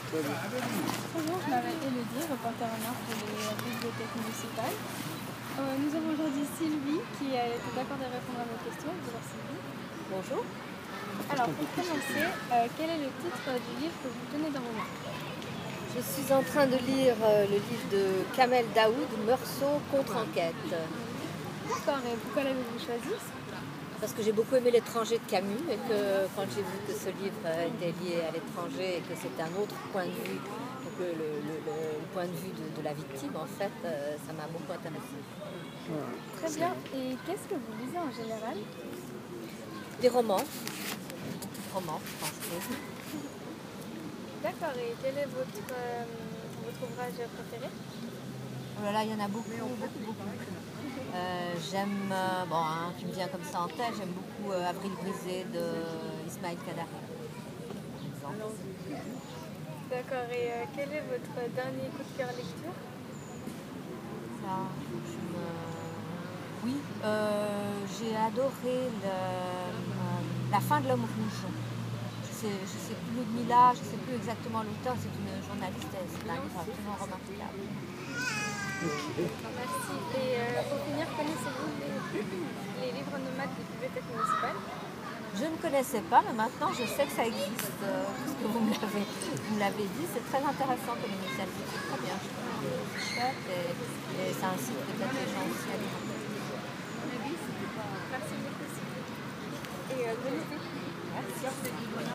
Bonjour, je m'appelle Élodie, reporter en art pour les bibliothèques municipales. Nous avons aujourd'hui Sylvie qui a été d'accord de répondre à nos questions. Bonjour Sylvie. Bonjour. Alors pour commencer, quel est le titre du livre que vous tenez dans vos mains? Je suis en train de lire le livre de Kamel Daoud, Meursault contre-enquête. D'accord, et pourquoi l'avez-vous choisi? Parce que j'ai beaucoup aimé L'étranger de Camus et que quand j'ai vu que ce livre était lié à l'étranger et que c'était un autre point de vue, que le point de vue de la victime, en fait, ça m'a beaucoup intéressée. Très bien, et qu'est-ce que vous lisez en général? Des romans, français. D'accord, et quel est votre ouvrage préféré? Oh là là, il y en a beaucoup. J'aime, un qui me vient comme ça en tête, j'aime beaucoup Avril brisé de Ismaël Kadare, par exemple. D'accord, et quel est votre dernier coup de cœur lecture? Oui, j'ai adoré La fin de l'homme rouge. Je sais plus Ludmilla, je ne sais plus exactement l'auteur, c'est une journaliste espagnole, absolument remarquable. Merci. Et pour finir, connaissez-vous les livres nomades des bibliothèques municipales? Je ne connaissais pas, mais maintenant je sais que ça existe, puisque vous me l'avez dit. C'est très intéressant comme initiative, c'est très bien. C'est chouette et ça incite peut-être les gens aussi à lire. Merci beaucoup. Et bonne été. Merci.